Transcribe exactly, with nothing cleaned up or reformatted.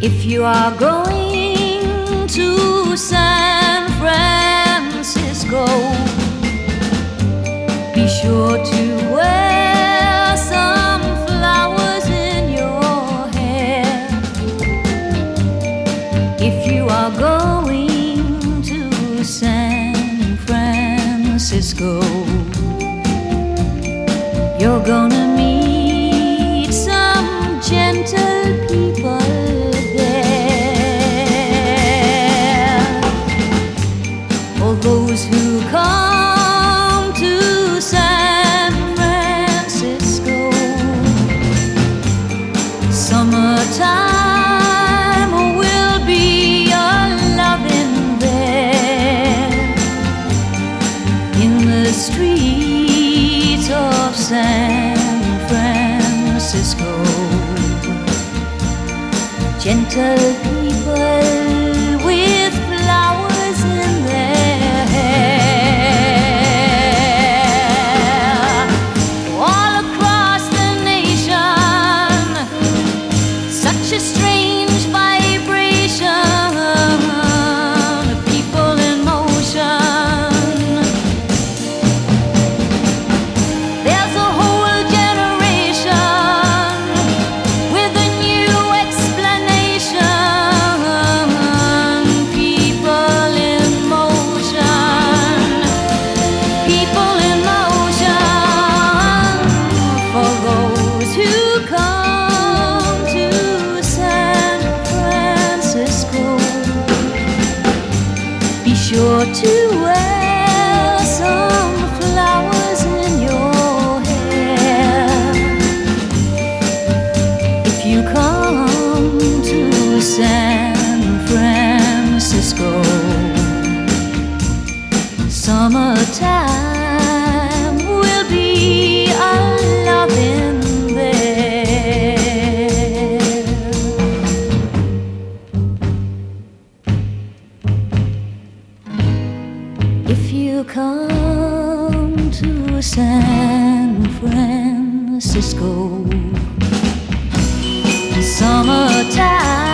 If you are going to San Francisco, be sure to wear some flowers in your hair. If you are going to San Francisco, you're gonna meet some gentle people there. For those who come to San Francisco, summertime will be a loving there. In the streets of San Francisco, gentle people with flowers in their hair. All across the nation, such a strange vibration, people in motion. There's a whole generation with a new explanation. People in motion, people in motion. For those who come to San Francisco, be sure to wear some flowers in your hair. If you come to San Francisco, summertime will be a loving there. If you come to San Francisco, summertime